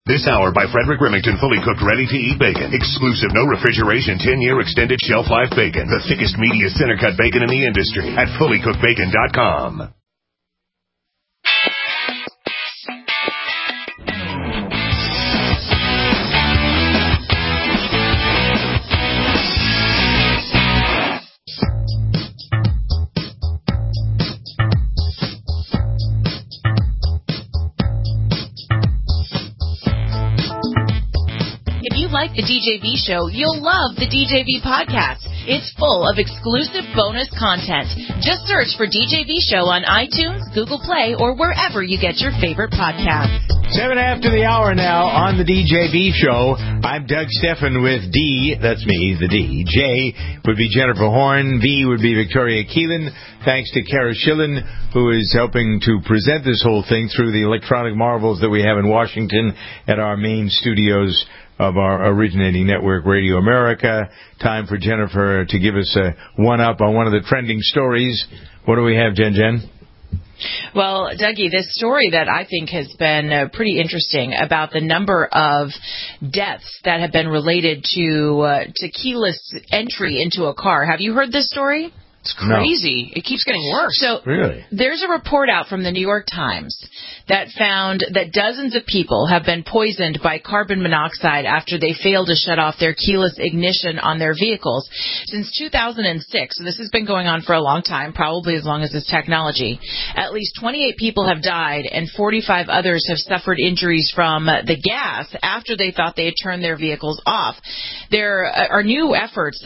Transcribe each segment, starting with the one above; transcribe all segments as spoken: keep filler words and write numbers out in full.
This hour by Frederick Remington, fully cooked, ready-to-eat bacon. Exclusive, no refrigeration, ten-year extended shelf life bacon. The thickest, meatiest, center-cut bacon in the industry at fully cooked bacon dot com. Like the D J V show, you'll love the D J V podcast. It's full of exclusive bonus content. Just search for D J V show on iTunes, Google Play, or wherever you get your favorite podcasts. Seven after the hour now on the D J V show. I'm Doug Steffen with D. That's me, the D. J would be Jennifer Horn. V would be Victoria Keelan. Thanks to Kara Schillen, who is helping to present this whole thing through the electronic marvels that we have in Washington at our main studios of our originating network, Radio America. Time for Jennifer to give us a one-up on one of the trending stories. What do we have, Jen Jen? Well, Dougie, this story that I think has been uh, pretty interesting about the number of deaths that have been related to uh, to keyless entry into a car. Have you heard this story? It's crazy. No. It keeps getting worse. So really? There's a report out from the New York Times that found that dozens of people have been poisoned by carbon monoxide after they failed to shut off their keyless ignition on their vehicles. Since two thousand six, so this has been going on for a long time, probably as long as this technology, at least twenty-eight people have died and forty-five others have suffered injuries from the gas after they thought they had turned their vehicles off. There are new efforts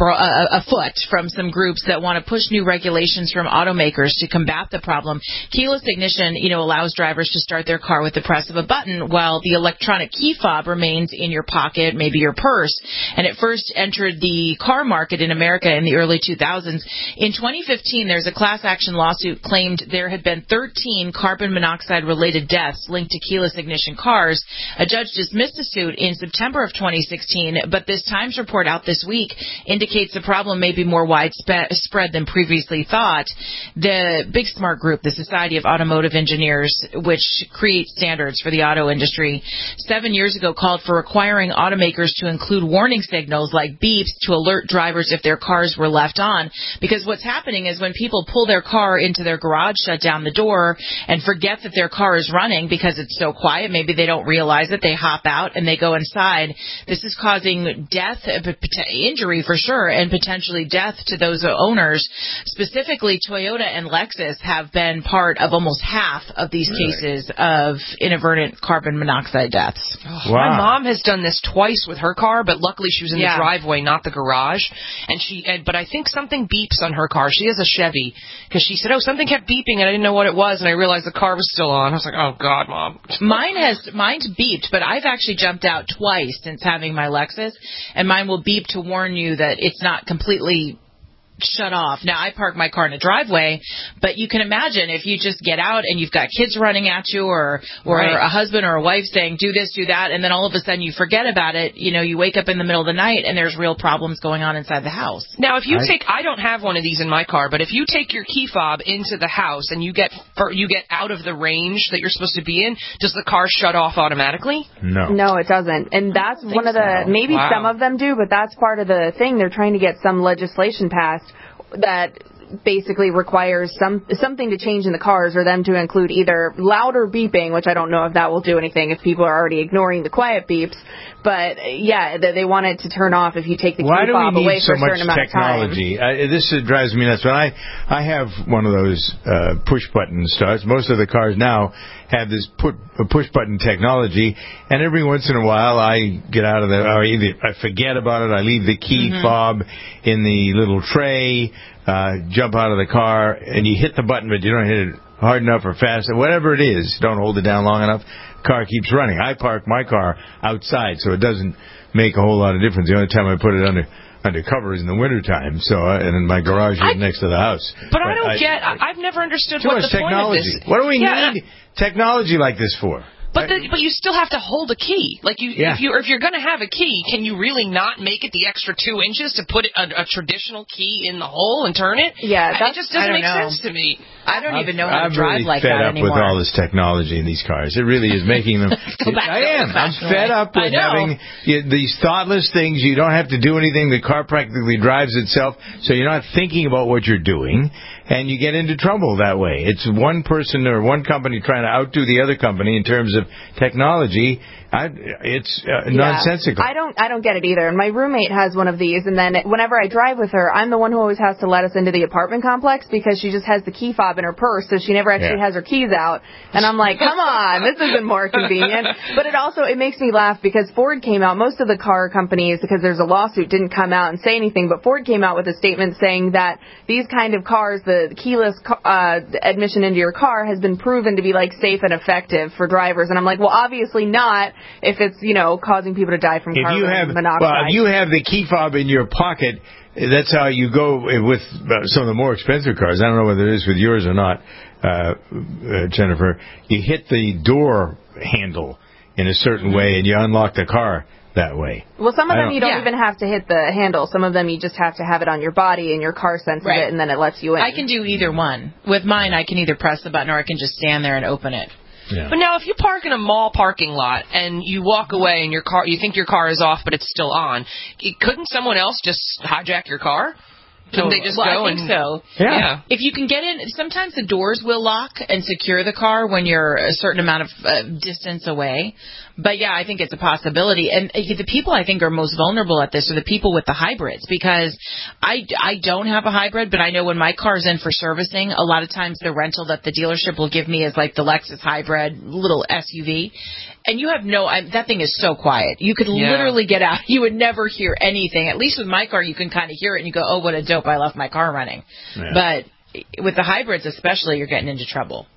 afoot from some groups that want to push new regulations from automakers to combat the problem. Keyless ignition, you know, allows drivers to start their car with the press of a button, while the electronic key fob remains in your pocket, maybe your purse. And it first entered the car market in America in the early two thousands. In twenty fifteen, there's a class action lawsuit claimed there had been thirteen carbon monoxide-related deaths linked to keyless ignition cars. A judge dismissed the suit in September of twenty sixteen, but this Times report out this week indicates the problem may be more widespread than previously thought. The Big Smart Group, the Society of Automotive Engineers, which creates standards for the auto industry, seven years ago called for requiring automakers to include warning signals like beeps to alert drivers if their cars were left on. Because what's happening is when people pull their car into their garage, shut down the door, and forget that their car is running because it's so quiet, maybe they don't realize it, they hop out and they go inside. This is causing death, injury for sure, and potentially death to those owners. Specifically, Toyota and Lexus have been part of almost half of these really? cases of inadvertent carbon monoxide deaths. Oh, wow. My mom has done this twice with her car, but luckily she was in yeah. the driveway, not the garage. And she, and, but I think something beeps on her car. She has a Chevy, because she said, "Oh, something kept beeping, and I didn't know what it was." And I realized the car was still on. I was like, "Oh God, Mom." Mine has mine's beeped, but I've actually jumped out twice since having my Lexus, and mine will beep to warn you that it's not completely shut off. Now, I park my car in a driveway, but you can imagine if you just get out and you've got kids running at you, or or right. a husband or a wife saying, do this, do that, and then all of a sudden you forget about it. You know, you wake up in the middle of the night and there's real problems going on inside the house. Now, if you I, take, I don't have one of these in my car, but if you take your key fob into the house and you get you get out of the range that you're supposed to be in, does the car shut off automatically? No. No, it doesn't. And that's one of the, so. maybe wow. some of them do, but that's part of the thing. They're trying to get some legislation passed that basically requires some something to change in the cars, or them to include either louder beeping, which I don't know if that will do anything if people are already ignoring the quiet beeps, but yeah, they want it to turn off if you take the key fob away for a certain amount of time. Why do we need so much technology? Uh, this is, drives me nuts. When I, I have one of those uh, push-button starts. Most of the cars now have this put, push-button technology, and every once in a while I get out of the, or either I forget about it, I leave the key mm-hmm. fob in the little tray, uh, jump out of the car, and you hit the button, but you don't hit it hard enough or fast, whatever it is, don't hold it down long enough, car keeps running. I park my car outside, so it doesn't make a whole lot of difference. The only time I put it under under cover is in the wintertime, so, uh, and in my garage is I, next to the house. But, but I don't I, get, I, I've never understood too what much the technology. point of this. What do we yeah, need technology like this for? But the, but you still have to hold a key. Like you, yeah. if you if you're going to have a key, can you really not make it the extra two inches to put a, a traditional key in the hole and turn it? Yeah, that just doesn't make know. sense to me. I don't I'm, even know how I'm to drive really like fed that up anymore. with all this technology in these cars. It really is making them. I am. I'm fed up with having you, these thoughtless things. You don't have to do anything. The car practically drives itself, so you're not thinking about what you're doing, and you get into trouble that way. It's one person or one company trying to outdo the other company in terms of technology. I, it's uh, yeah. nonsensical. I don't, I don't get it either. And my roommate has one of these, and then whenever I drive with her, I'm the one who always has to let us into the apartment complex because she just has the key fob in her purse, so she never actually yeah. has her keys out. And I'm like, come on, this isn't more convenient. But it also, it makes me laugh because Ford came out. Most of the car companies, because there's a lawsuit, didn't come out and say anything. But Ford came out with a statement saying that these kind of cars, the keyless uh, admission into your car, has been proven to be like safe and effective for drivers. And I'm like, well, obviously not. If it's, you know, causing people to die from if carbon you have, monoxide. Well, if you have the key fob in your pocket, that's how you go with some of the more expensive cars. I don't know whether it is with yours or not, uh, uh, Jennifer. You hit the door handle in a certain mm-hmm. way, and you unlock the car that way. Well, some of them don't, you don't yeah. even have to hit the handle. Some of them you just have to have it on your body, and your car senses right. it, and then it lets you in. I can do either one. With mine, I can either press the button or I can just stand there and open it. Yeah. But now, if you park in a mall parking lot and you walk away and your car, you think your car is off, but it's still on, couldn't someone else just hijack your car? Couldn't they just well, go I think and so. Yeah. yeah. If you can get in, sometimes the doors will lock and secure the car when you're a certain amount of uh, distance away. But yeah, I think it's a possibility. And uh, the people I think are most vulnerable at this are the people with the hybrids, because I, I don't have a hybrid, but I know when my car's in for servicing, a lot of times the rental that the dealership will give me is like the Lexus hybrid, little S U V. And you have no, I, that thing is so quiet. You could yeah. literally get out. You would never hear anything. At least with my car, you can kind of hear it and you go, oh, what a dope, I left my car running. Yeah. But with the hybrids especially, you're getting into trouble.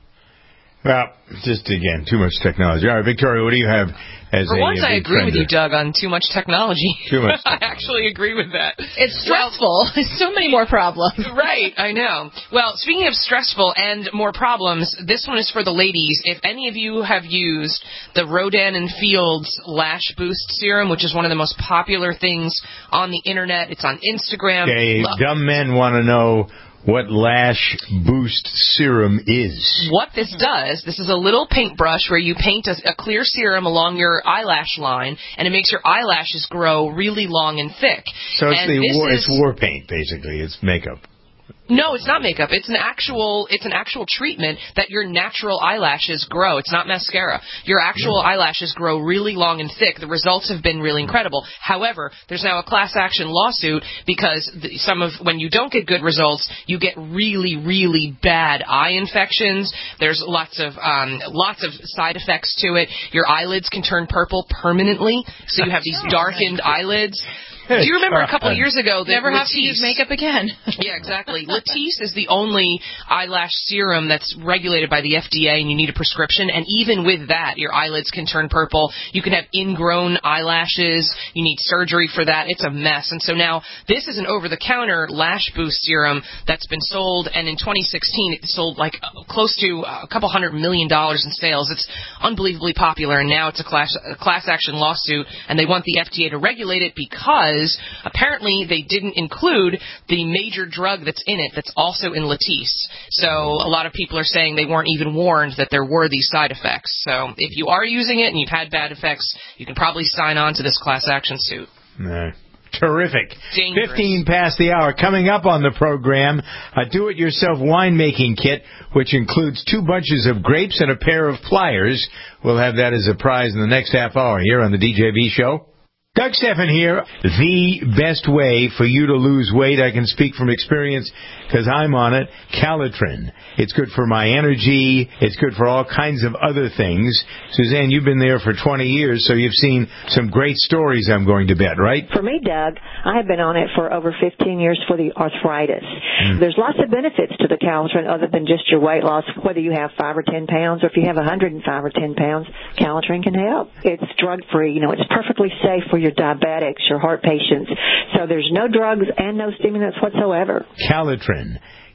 Well, just, again, too much technology. All right, Victoria, what do you have as For a... For once, I agree with you, Doug, on too much technology. Too much I actually agree with that. It's stressful. There's so many more problems. Right, I know. Well, speaking of stressful and more problems, this one is for the ladies. If any of you have used the Rodan and Fields Lash Boost Serum, which is one of the most popular things on the Internet, it's on Instagram. Okay, Look. Dumb men want to know what Lash Boost Serum is. What this does, this is a little paintbrush where you paint a, a clear serum along your eyelash line, and it makes your eyelashes grow really long and thick. So it's, and the war, is, it's war paint, basically. It's makeup. No, it's not makeup. It's an actual it's an actual treatment that your natural eyelashes grow. It's not mascara. Your actual yeah. eyelashes grow really long and thick. The results have been really incredible. However, there's now a class action lawsuit because the, some of when you don't get good results, you get really, really bad eye infections. There's lots of um, lots of side effects to it. Your eyelids can turn purple permanently, so you have these darkened eyelids. Do you remember a couple of years ago that never Latisse, have to use makeup again? Yeah, exactly. Latisse is the only eyelash serum that's regulated by the F D A, and you need a prescription. And even with that, your eyelids can turn purple. You can have ingrown eyelashes. You need surgery for that. It's a mess. And so now this is an over-the-counter lash boost serum that's been sold, and in twenty sixteen it sold like close to a couple hundred million dollars in sales. It's unbelievably popular, and now it's a class, a class action lawsuit, and they want the F D A to regulate it because apparently they didn't include the major drug that's in it that's also in Latisse. So a lot of people are saying they weren't even warned that there were these side effects. So if you are using it and you've had bad effects, you can probably sign on to this class action suit. No. Terrific. Dangerous. fifteen past the hour. Coming up on the program, a do-it-yourself winemaking kit, which includes two bunches of grapes and a pair of pliers. We'll have that as a prize in the next half hour here on the D J V Show. Doug Stephan here. The best way for you to lose weight, I can speak from experience because I'm on it, Calitrin. It's good for my energy. It's good for all kinds of other things. Suzanne, you've been there for twenty years, so you've seen some great stories, I'm going to bet, right? For me, Doug, I have been on it for over fifteen years for the arthritis. Mm. There's lots of benefits to the Calitrin other than just your weight loss, whether you have five or ten pounds or if you have one hundred five or ten pounds, Calitrin can help. It's drug-free. You know, it's perfectly safe for your diabetics, your heart patients. So there's no drugs and no stimulants whatsoever. Calitrin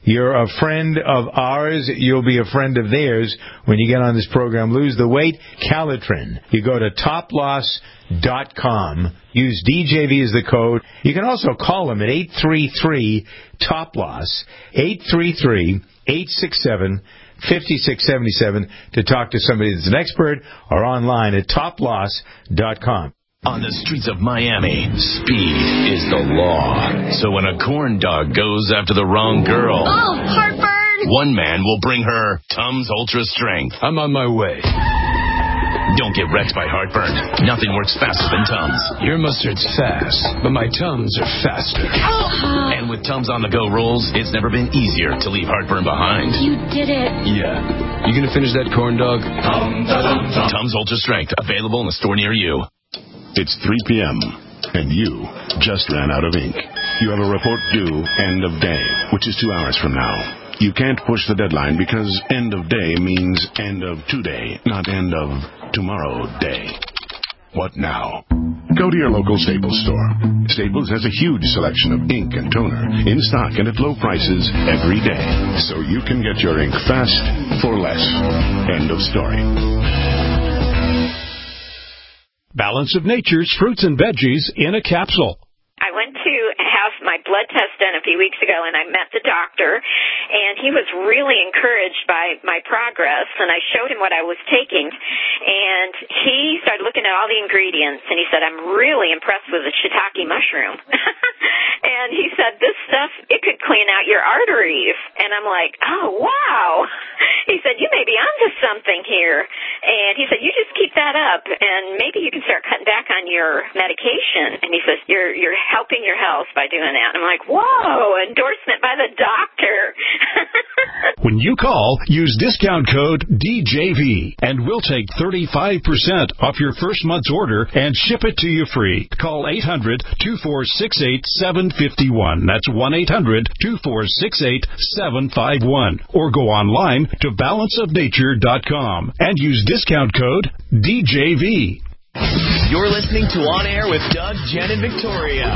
You're a friend of ours. You'll be a friend of theirs when you get on this program. Lose the weight. Calitrin. You go to top loss dot com. Use D J V as the code. You can also call them at eight three three, T O P L O S, eight three three, eight six seven, five six seven seven to talk to somebody that's an expert, or online at top loss dot com. On the streets of Miami, speed is the law. So when a corn dog goes after the wrong girl, oh, heartburn! One man will bring her Tums Ultra Strength. I'm on my way. Don't get wrecked by heartburn. Nothing works faster than Tums. Your mustard's fast, but my Tums are faster. Oh. And with Tums on the go rolls, it's never been easier to leave heartburn behind. You did it. Yeah. You gonna finish that corn dog? Tums Ultra Strength, available in a store near you. It's three p.m., and you just ran out of ink. You have a report due end of day, which is two hours from now. You can't push the deadline because end of day means end of today, not end of tomorrow day. What now? Go to your local Staples store. Staples has a huge selection of ink and toner in stock and at low prices every day, so you can get your ink fast for less. End of story. Balance of Nature's fruits and veggies in a capsule. I went to have my blood test done a few weeks ago, and I met the doctor, and he was really encouraged by my progress, and I showed him what I was taking, and he started looking at all the ingredients, and he said, I'm really impressed with the shiitake mushroom. And he said, this stuff, it could clean out your arteries. And I'm like, oh, wow. He said, you may be onto something here. And he said, you just keep that up, and maybe you can start cutting back on your medication. And he says, you're you're helping your health by doing that. And I'm like, whoa, endorsement by the doctor. When you call, use discount code D J V, and we'll take thirty-five percent off your first month's order and ship it to you free. Call eight hundred, two four six eight, seven five one. That's one eight hundred, two four six eight, seven five one. Or go online to balance of nature dot com and use discount code D J V. You're listening to On Air with Doug, Jen, and Victoria.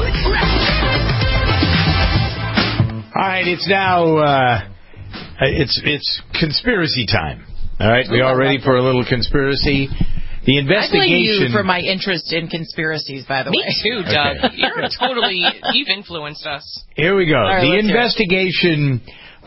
All right, it's now uh, it's it's conspiracy time. All right, we all ready for a little conspiracy? The investigation. I blame you for my interest in conspiracies, by the Me way. Me too, Doug. Okay. You're totally, you've influenced us. Here we go. Right, the investigation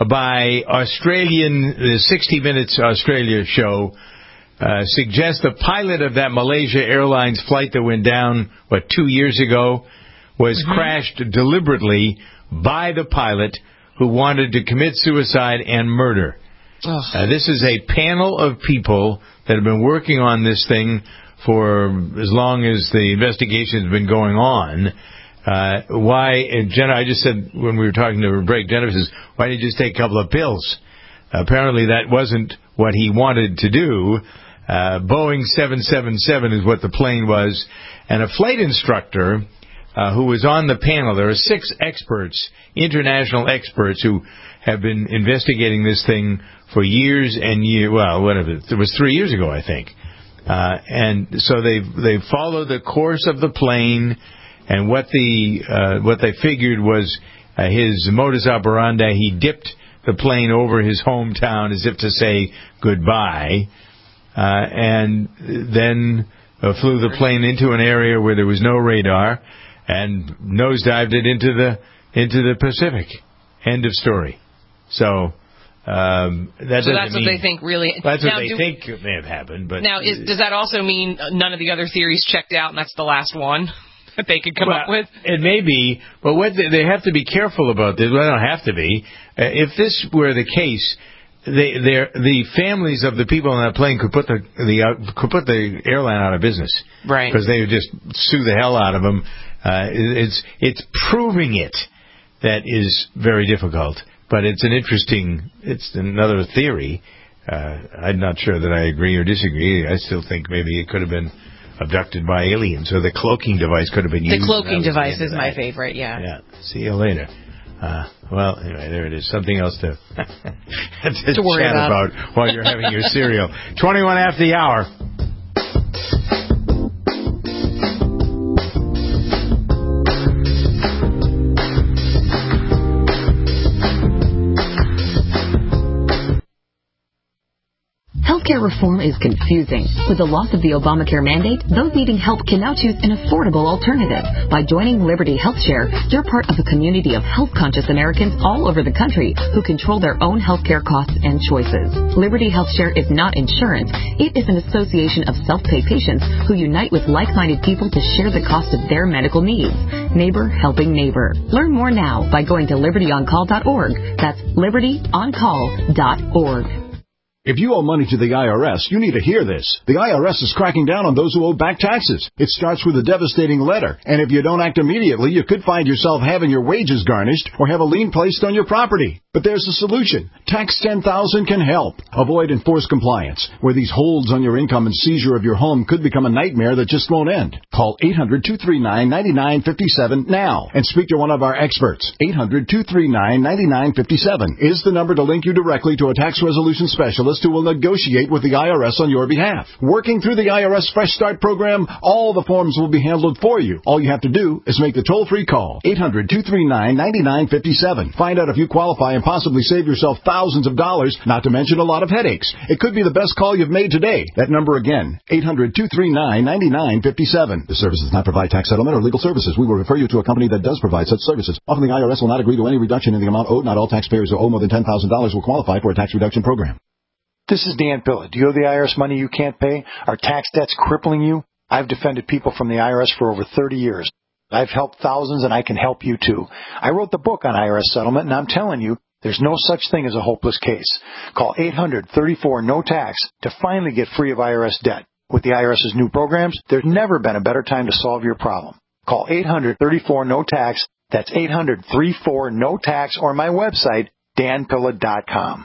by Australian, the sixty minutes Australia show uh, suggests the pilot of that Malaysia Airlines flight that went down, what, two years ago, was mm-hmm. crashed deliberately by the pilot who wanted to commit suicide and murder. Uh, this is a panel of people that have been working on this thing for as long as the investigation has been going on. Uh, why, and Jenna, I just said when we were talking to her break, Jennifer says, why did you just take a couple of pills? Apparently that wasn't what he wanted to do. Uh, Boeing seven seven seven is what the plane was. And a flight instructor uh, who was on the panel, there are six experts, international experts, who have been investigating this thing for years and years. Well, whatever. It was three years ago, I think. Uh, and so they've, they've followed the course of the plane, and what the uh, what they figured was uh, his modus operandi. He dipped the plane over his hometown as if to say goodbye, uh, and then uh, flew the plane into an area where there was no radar and nosedived it into the into the Pacific. End of story. So um, that so that's mean, what they think really. That's now, what they do, think may have happened. But now, is, does that also mean none of the other theories checked out, and that's the last one that they could come well, up with? It may be, but what they, they have to be careful about this. Well, they don't have to be. Uh, if this were the case, they, the families of the people on that plane could put the the uh, could put the airline out of business, right? Because they would just sue the hell out of them. Uh, it's it's proving it that is very difficult. But it's an interesting, it's another theory. Uh, I'm not sure that I agree or disagree. I still think maybe it could have been abducted by aliens, or the cloaking device could have been used. The cloaking device is my favorite, yeah. Yeah. See you later. Uh, well, anyway, there it is. Something else to, to, to worry chat about. about while you're having your cereal. twenty-one after the hour. Healthcare reform is confusing. With the loss of the Obamacare mandate, those needing help can now choose an affordable alternative. By joining Liberty HealthShare, you're part of a community of health-conscious Americans all over the country who control their own healthcare costs and choices. Liberty HealthShare is not insurance. It is an association of self-pay patients who unite with like-minded people to share the cost of their medical needs. Neighbor helping neighbor. Learn more now by going to liberty on call dot org. That's liberty on call dot org. If you owe money to the I R S, you need to hear this. The I R S is cracking down on those who owe back taxes. It starts with a devastating letter, and if you don't act immediately, you could find yourself having your wages garnished or have a lien placed on your property. But there's a solution. Tax ten thousand can help. Avoid enforced compliance, where these holds on your income and seizure of your home could become a nightmare that just won't end. Call eight hundred, two three nine, nine nine five seven now and speak to one of our experts. eight hundred, two three nine, nine nine five seven is the number to link you directly to a tax resolution specialist who will negotiate with the I R S on your behalf. Working through the I R S Fresh Start program, all the forms will be handled for you. All you have to do is make the toll-free call. eight hundred, two three nine, nine nine five seven. Find out if you qualify and possibly save yourself thousands of dollars, not to mention a lot of headaches. It could be the best call you've made today. That number again, eight hundred, two three nine, nine nine five seven. The service does not provide tax settlement or legal services. We will refer you to a company that does provide such services. Often the I R S will not agree to any reduction in the amount owed. Not all taxpayers who owe more than ten thousand dollars will qualify for a tax reduction program. This is Dan Pilla. Do you owe the I R S money you can't pay? Are tax debts crippling you? I've defended people from the I R S for over thirty years. I've helped thousands, and I can help you too. I wrote the book on I R S settlement, and I'm telling you, there's no such thing as a hopeless case. Call eight hundred, thirty-four, no tax to finally get free of I R S debt. With the IRS's new programs, there's never been a better time to solve your problem. Call eight hundred, thirty-four, no tax. That's eight hundred, thirty-four, no tax, or my website, dan pilla dot com.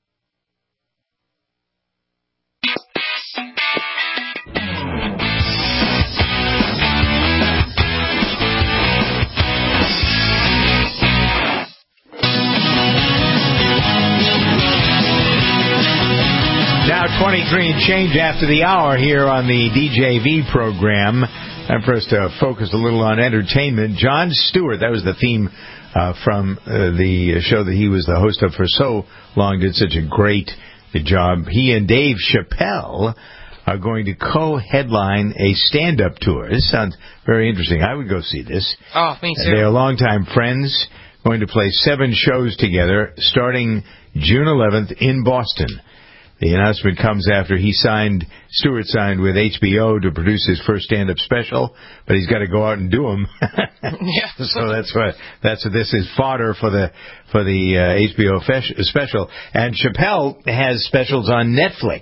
Now twenty-three and change after the hour here on the D J V program. And for us to focus a little on entertainment, Jon Stewart, that was the theme uh, from uh, the show that he was the host of for so long, did such a great job. He and Dave Chappelle are going to co-headline a stand-up tour. This sounds very interesting. I would go see this. Oh, me too. They are longtime friends, going to play seven shows together starting June eleventh in Boston. The announcement comes after he signed, Stewart signed with H B O to produce his first stand-up special, but he's got to go out and do them. Yeah. So that's what that's what this is, fodder for the for the uh, H B O fesh, special. And Chappelle has specials on Netflix.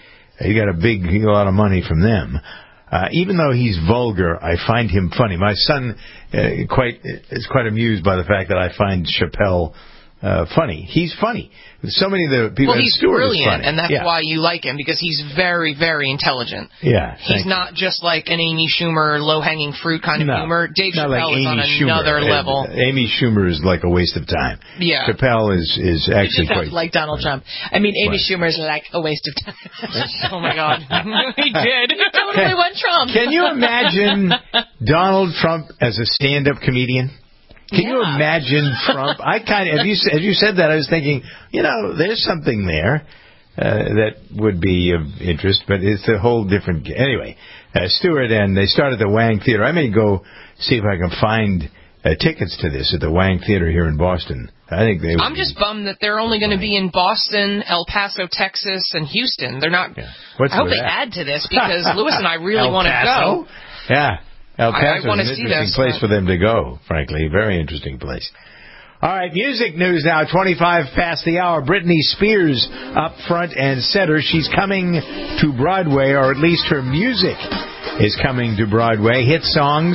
He got a big, he got a lot of money from them. Uh, even though he's vulgar, I find him funny. My son uh, quite is quite amused by the fact that I find Chappelle uh, funny. He's funny. So many of the people. Well, he's Stewart brilliant, and that's yeah. why you like him, because he's very, very intelligent. Yeah, he's not you. just like an Amy Schumer low-hanging fruit kind of no, humor. Dave Chappelle like is on another Schumer. level. Uh, Amy Schumer is like a waste of time. Yeah, Chappelle is is actually quite like Donald Trump. I mean, Amy right. Schumer is like a waste of time. Oh my God, he did. He totally went Trump. Can you imagine Donald Trump as a stand-up comedian? Can yeah. you imagine Trump? I kind of, as you, as you said that, I was thinking, you know, there's something there uh, that would be of interest, but it's a whole different. Anyway, uh, Stewart and they start at the Wang Theater. I may go see if I can find uh, tickets to this at the Wang Theater here in Boston. I think they. I'm just bummed that they're only going to be in Boston, El Paso, Texas, and Houston. They're not. Yeah. What's I hope with they that? add to this because Lewis and I really El want to Paso? go. Yeah. El Paso I, I is an see interesting this, place but... for them to go, frankly. Very interesting place. All right, music news now, twenty-five past the hour. Britney Spears up front and center. She's coming to Broadway, or at least her music is coming to Broadway. Hit songs,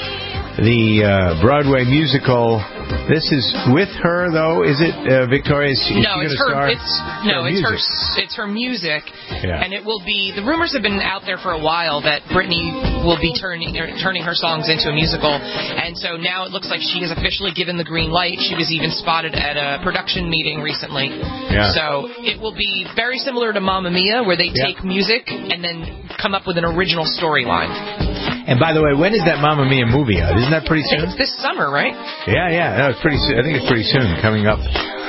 the uh, Broadway musical. This is with her, though, is it, uh, Victoria? Is she, no, is she it's her. star? It's no, her it's music. her. It's her music, yeah. And it will be. The rumors have been out there for a while that Britney will be turning er, turning her songs into a musical, and so now it looks like she has officially given the green light. She was even spotted at a production meeting recently. Yeah. So it will be very similar to Mamma Mia, where they yeah. take music and then come up with an original storyline. And by the way, when is that Mamma Mia movie out? Isn't that pretty soon? It's this summer, right? Yeah, yeah. No, it's pretty soon. I think it's pretty soon, coming up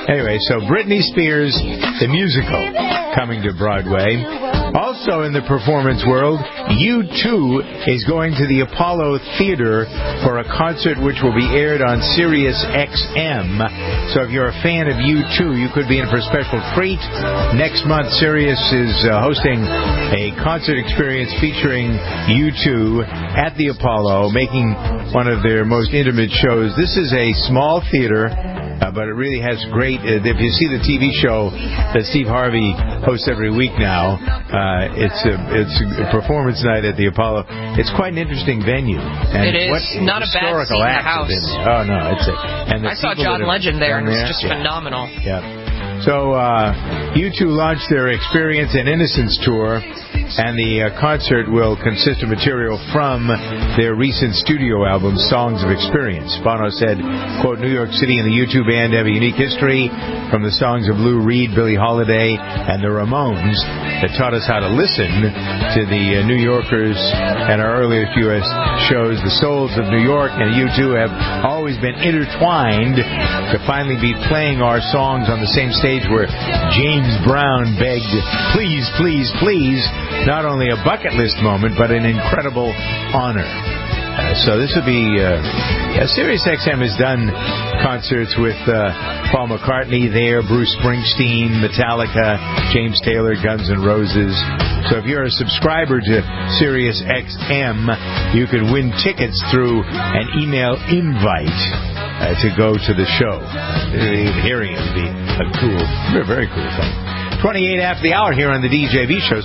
Anyway, so Britney Spears, the musical, coming to Broadway. Also in the performance world, U two is going to the Apollo Theater for a concert which will be aired on Sirius X M. So if you're a fan of U two, you could be in for a special treat. Next month, Sirius is uh, hosting a concert experience featuring U two at the Apollo, making one of their most intimate shows. This is a small theater. Uh, but it really has great, uh, if you see the T V show that Steve Harvey hosts every week now, uh, it's a it's a performance night at the Apollo. It's quite an interesting venue. And it is. What Not a bad seat in the house. In oh, no, it's a, and the I saw John Legend there, and it was just yeah. phenomenal. Yeah. So uh, U two launched their Experience and Innocence tour, and the uh, concert will consist of material from their recent studio album, Songs of Experience. Bono said, quote, New York City and the U two band have a unique history from the songs of Lou Reed, Billie Holiday, and the Ramones that taught us how to listen to the uh, New Yorkers and our earliest U S shows. The souls of New York and U two have always been intertwined to finally be playing our songs on the same stage where James Brown begged, please, please, please, not only a bucket list moment, but an incredible honor. Uh, so this will be, uh, yeah, Sirius X M has done concerts with uh, Paul McCartney there, Bruce Springsteen, Metallica, James Taylor, Guns N' Roses. So if you're a subscriber to Sirius X M, you can win tickets through an email invite uh, to go to the show. Uh, hearing it would be a cool, very, very cool thing. twenty-eight after the hour here on the D J V show.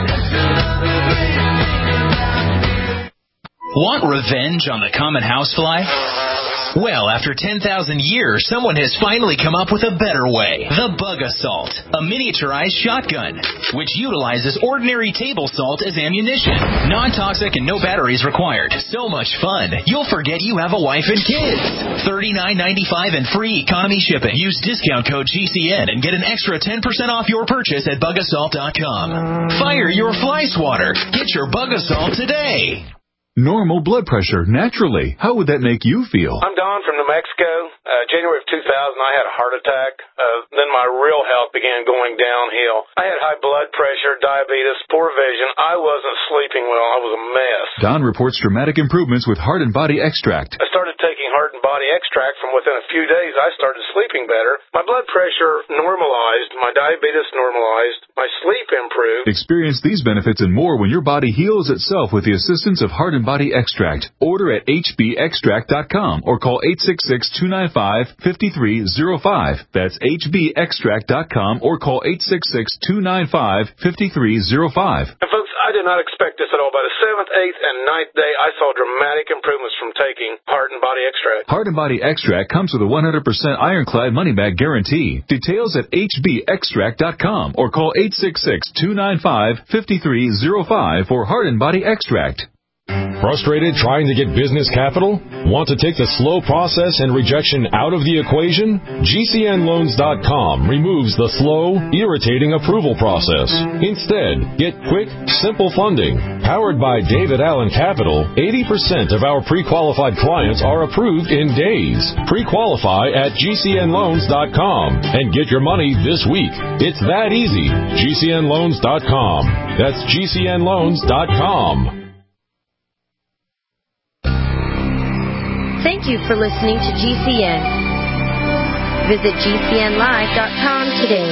Want revenge on the common housefly? Well, after ten thousand years, someone has finally come up with a better way. The Bug Assault, a miniaturized shotgun, which utilizes ordinary table salt as ammunition. Non-toxic and no batteries required. So much fun, you'll forget you have a wife and kids. thirty-nine ninety-five and free economy shipping. Use discount code G C N and get an extra ten percent off your purchase at bug assault dot com. Fire your fly swatter. Get your Bug Assault today. Normal blood pressure, naturally. How would that make you feel? I'm Don from New Mexico. Uh, January of two thousand, I had a heart attack. Uh, then my real health began going downhill. I had high blood pressure, diabetes, poor vision. I wasn't sleeping well. I was a mess. Don reports dramatic improvements with Heart and Body Extract. I started taking Heart and Body Extract. From within a few days, I started sleeping better. My blood pressure normalized. My diabetes normalized. My sleep improved. Experience these benefits and more when your body heals itself with the assistance of Heart and Body Extract. Order at H B extract dot com or call eight six six, two nine five, five three zero five. That's H B extract dot com or call eight six six, two nine five, five three zero five. And folks, I did not expect this at all. By the seventh, eighth, and ninth day, I saw dramatic improvements from taking Heart and Body Extract. Heart and Body Extract comes with a one hundred percent ironclad money-back guarantee. Details at H B extract dot com or call eight six six, two nine five, five three zero five for Heart and Body Extract. Frustrated trying to get business capital? Want to take the slow process and rejection out of the equation? G C N loans dot com removes the slow, irritating approval process. Instead, get quick, simple funding. Powered by David Allen Capital, eighty percent of our pre-qualified clients are approved in days. Pre-qualify at G C N loans dot com and get your money this week. It's that easy. G C N loans dot com. That's G C N loans dot com. Thank you for listening to G C N. Visit G C N live dot com today.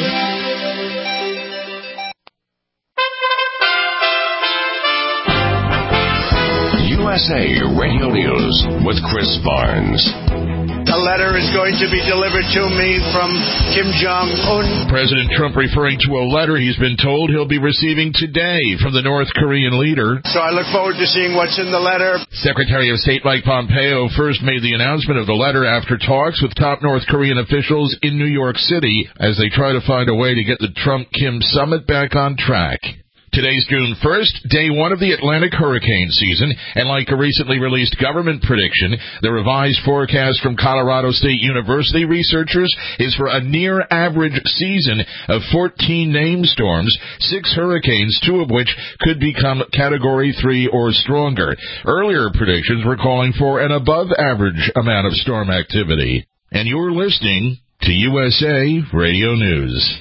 U S A Radio News with Chris Barnes. A letter is going to be delivered to me from Kim Jong-un. President Trump referring to a letter he's been told he'll be receiving today from the North Korean leader. So I look forward to seeing what's in the letter. Secretary of State Mike Pompeo first made the announcement of the letter after talks with top North Korean officials in New York City as they try to find a way to get the Trump-Kim summit back on track. Today's June first, day one of the Atlantic hurricane season, and like a recently released government prediction, the revised forecast from Colorado State University researchers is for a near-average season of fourteen named storms, six hurricanes, two of which could become Category three or stronger. Earlier predictions were calling for an above-average amount of storm activity. And you're listening to U S A Radio News.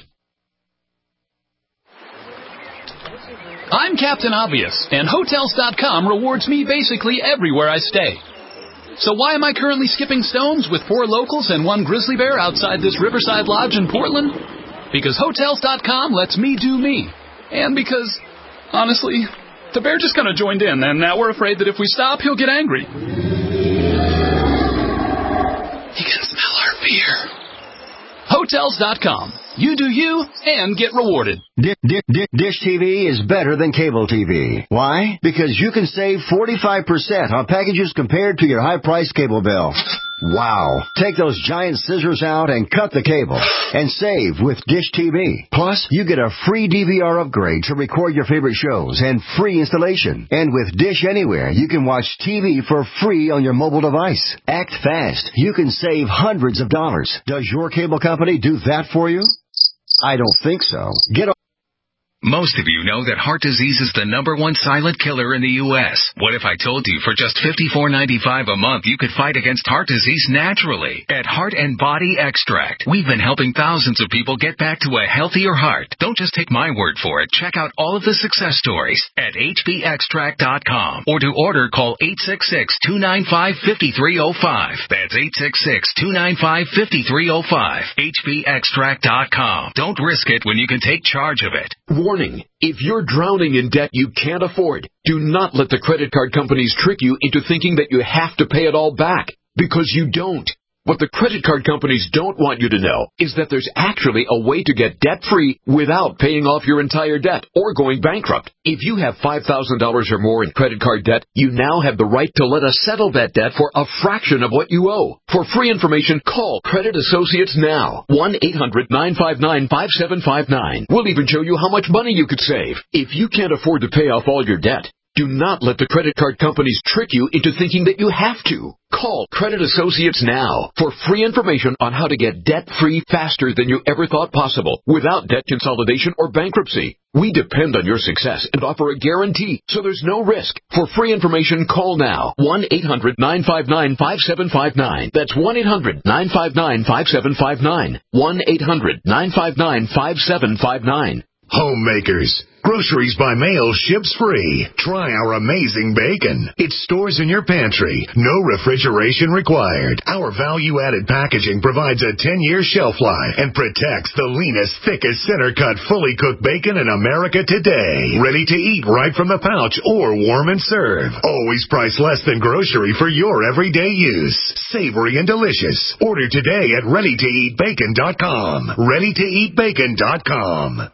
I'm Captain Obvious, and Hotels dot com rewards me basically everywhere I stay. So why am I currently skipping stones with four locals and one grizzly bear outside this Riverside Lodge in Portland? Because Hotels dot com lets me do me. And because, honestly, the bear just kind of joined in, and now we're afraid that if we stop, he'll get angry. He can smell our fear. Hotels dot com. You do you and get rewarded. Dish, dish, dish, Dish T V is better than cable T V. Why? Because you can save forty-five percent on packages compared to your high-priced cable bill. Wow. Take those giant scissors out and cut the cable and save with Dish T V. Plus, you get a free D V R upgrade to record your favorite shows and free installation. And with Dish Anywhere, you can watch T V for free on your mobile device. Act fast. You can save hundreds of dollars. Does your cable company do that for you? I don't think so. Get on. Most of you know that heart disease is the number one silent killer in the U S What if I told you for just fifty-four ninety-five a month you could fight against heart disease naturally? At Heart and Body Extract, we've been helping thousands of people get back to a healthier heart. Don't just take my word for it. Check out all of the success stories at H B extract dot com. Or to order, call eight six six, two nine five, five three zero five. That's eight six six, two nine five, five three zero five. H B extract dot com. Don't risk it when you can take charge of it. Warning, if you're drowning in debt you can't afford, do not let the credit card companies trick you into thinking that you have to pay it all back, because you don't. What the credit card companies don't want you to know is that there's actually a way to get debt-free without paying off your entire debt or going bankrupt. If you have five thousand dollars or more in credit card debt, you now have the right to let us settle that debt for a fraction of what you owe. For free information, call Credit Associates now. one eight hundred, nine five nine, five seven five nine. We'll even show you how much money you could save. If you can't afford to pay off all your debt, do not let the credit card companies trick you into thinking that you have to. Call Credit Associates now for free information on how to get debt-free faster than you ever thought possible without debt consolidation or bankruptcy. We depend on your success and offer a guarantee, so there's no risk. For free information, call now. one eight hundred, nine five nine, five seven five nine. That's one eight hundred, nine five nine, five seven five nine. one eight hundred, nine five nine, five seven five nine. Homemakers. Groceries by mail ships free. Try our amazing bacon. It stores in your pantry. No refrigeration required. Our value-added packaging provides a ten-year shelf life and protects the leanest, thickest center-cut, fully cooked bacon in America today. Ready to eat right from the pouch or warm and serve. Always priced less than grocery for your everyday use. Savory and delicious. Order today at ready to eat bacon dot com. ready to eat bacon dot com.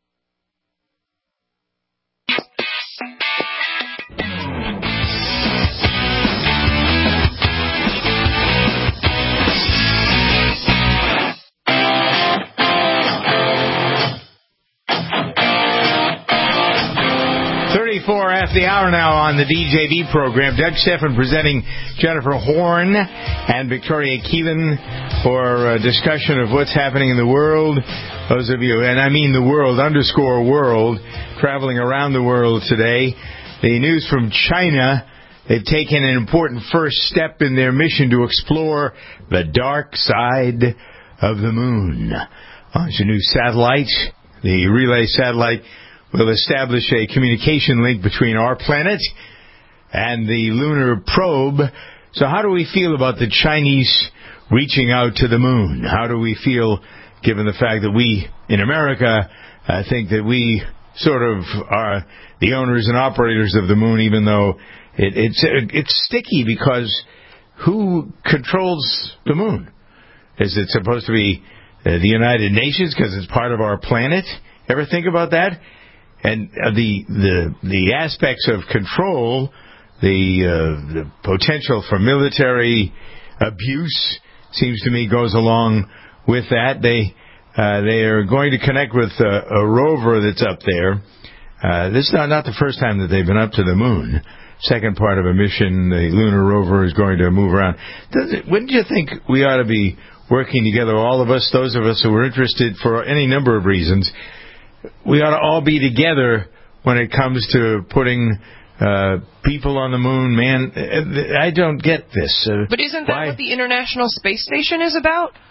thirty-four after the hour now on the D J V program. Doug Stephan presenting Jennifer Horn and Victoria Keelan for a discussion of what's happening in the world. Those of you, and I mean the world, underscore world, traveling around the world today. The news from China, they've taken an important first step in their mission to explore the dark side of the moon. Launch a new satellite, the Relay satellite, will establish a communication link between our planet and the lunar probe. So how do we feel about the Chinese reaching out to the moon? How do we feel given the fact that we, in America, uh, think that we sort of are the owners and operators of the moon, even though it, it's, it's sticky because who controls the moon? Is it supposed to be uh, the United Nations because it's part of our planet? Ever think about that? And uh, the the the aspects of control, the uh, the potential for military abuse, seems to me goes along with that. They uh, they are going to connect with a, a rover that's up there. Uh, this is not, not the first time that they've been up to the moon. Second part of a mission, the lunar rover is going to move around. Does it, wouldn't you think we ought to be working together, all of us, those of us who are interested for any number of reasons? We ought to all be together when it comes to putting uh, people on the moon. Man, I don't get this. Uh, but isn't that why? what the International Space Station is about?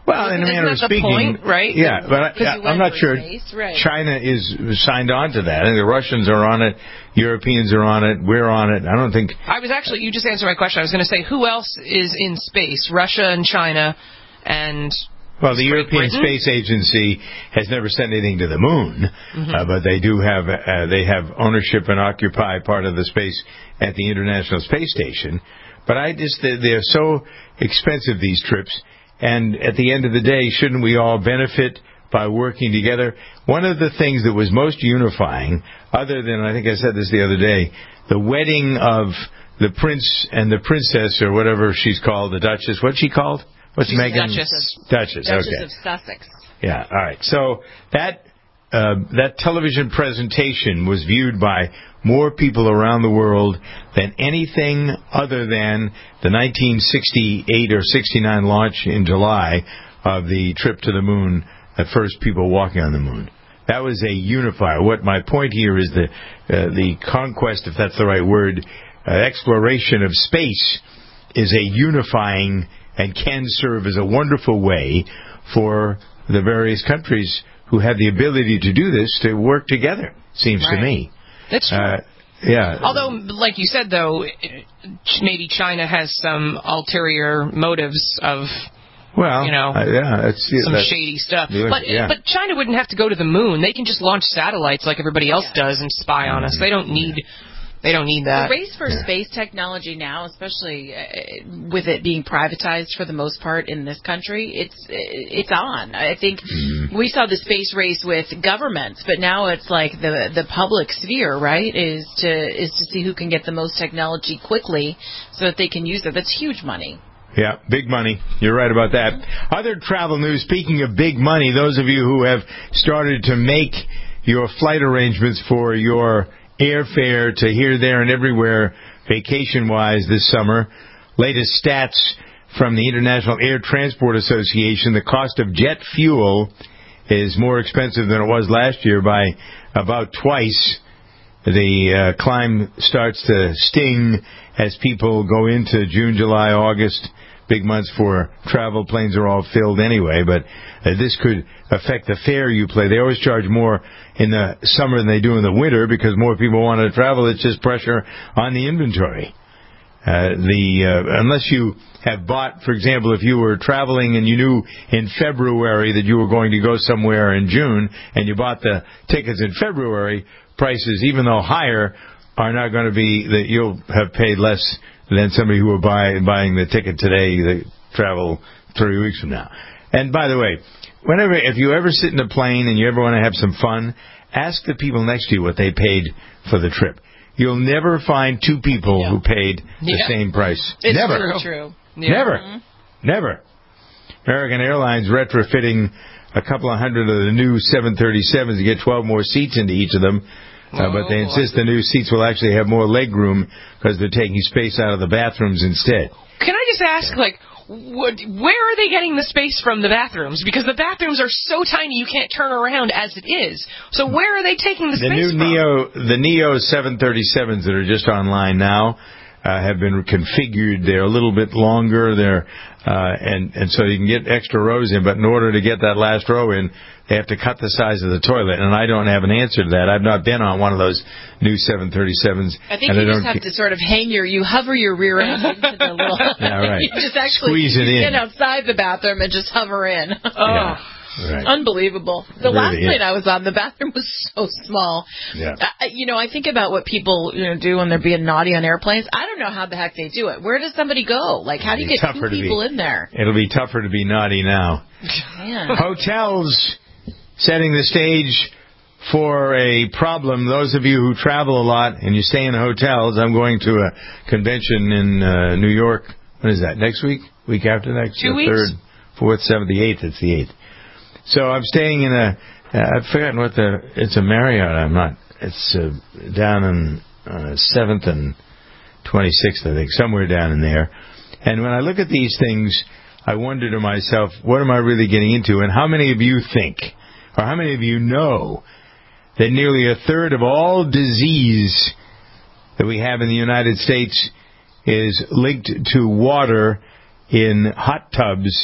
Well, in a manner of speaking, point, right? Yeah, but I, I'm not sure space, right. China is signed on to that. I think the Russians are on it, Europeans are on it, we're on it. I don't think. I was actually, you just answered my question. I was going to say, who else is in space? Russia and China, and. Well, the Great European Britain? Space Agency has never sent anything to the moon, Mm-hmm. uh, but they do have uh, they have ownership and occupy part of the space at the International Space Station. But I just they're so expensive, these trips. And at the end of the day, shouldn't we all benefit by working together? One of the things that was most unifying, other than, I think I said this the other day, the wedding of the prince and the princess, or whatever she's called, the Duchess. What's she called? What's She's Meghan? Duchess. Duchess, Duchess okay. of Sussex. Yeah, all right. So that uh, that television presentation was viewed by more people around the world than anything other than the nineteen sixty-eight or sixty-nine launch in July of the trip to the moon, the first people walking on the moon. That was a unifier. What my point here is the uh, the conquest, if that's the right word, uh, exploration of space is a unifying and can serve as a wonderful way for the various countries who have the ability to do this to work together, seems Right. to me. That's true. Uh, yeah. Although, like you said, though, maybe China has some ulterior motives of, well, you know, uh, yeah, that's, yeah, some that's, shady stuff. yeah, But yeah. but China wouldn't have to go to the moon. They can just launch satellites like everybody else does and spy on us. They don't need they don't need that. The race for space technology now, especially uh, with it being privatized for the most part in this country, it's it's on. I think Mm-hmm. we saw the space race with governments, but now it's like the the public sphere, right? Is to is to see who can get the most technology quickly so that they can use it. That's huge money. Yeah, big money. You're right about that. Other travel news, speaking of big money, those of you who have started to make your flight arrangements for your airfare to here, there, and everywhere vacation-wise this summer, latest stats from the International Air Transport Association, the cost of jet fuel is more expensive than it was last year by about twice. The uh, climb starts to sting as people go into June, July, August, big months for travel. Planes are all filled anyway, but uh, this could affect the fare you pay. They always charge more in the summer than they do in the winter because more people want to travel. It's just pressure on the inventory. Uh, the uh, unless you have bought, for example, if you were traveling and you knew in February that you were going to go somewhere in June and you bought the tickets in February, prices, even though higher, are not going to be that you'll have paid less than somebody who will buy buying the ticket today that travel three weeks from now. And by the way, whenever if you ever sit in a plane and you ever want to have some fun, ask the people next to you what they paid for the trip. You'll never find two people yeah. who paid the yeah. same price. It's never. True. true. Yeah. Never. Mm-hmm. Never. American Airlines retrofitting a couple of hundred of the new seven thirty-sevens to get twelve more seats into each of them. Uh, but they insist the new seats will actually have more leg room because they're taking space out of the bathrooms instead. Can I just ask, like, what, where are they getting the space from the bathrooms? Because the bathrooms are so tiny you can't turn around as it is. So where are they taking the, the space new from? Neo, the Neo seven thirty-sevens that are just online now uh, have been configured. They're a little bit longer. They're uh, and and so you can get extra rows in. But in order to get that last row in, they have to cut the size of the toilet, and I don't have an answer to that. I've not been on one of those new seven thirty-sevens. I think and you I just don't have to sort of hang your, you hover your rear end into the little, yeah, right. you just actually squeeze it you in. get outside the bathroom and just hover in. Oh, yeah, right. Unbelievable. The Really last is. plane I was on, the bathroom was so small. Yeah. I, you know, I think about what people you know, do when they're being naughty on airplanes. I don't know how the heck they do it. Where does somebody go? Like, how do you get two people be, in there? It'll be tougher to be naughty now. Man. Hotels setting the stage for a problem. Those of you who travel a lot and you stay in hotels, I'm going to a convention in uh, New York. When is that? Next week? Week after next? Two the weeks? Third, fourth, seventh, the eighth. It's the eighth. So I'm staying in a. Uh, I've forgotten what the. It's a Marriott. I'm not. It's uh, down in uh, seventh and twenty-sixth, I think, somewhere down in there. And when I look at these things, I wonder to myself, what am I really getting into? And how many of you think, or how many of you know, that nearly a third of all disease that we have in the United States is linked to water in hot tubs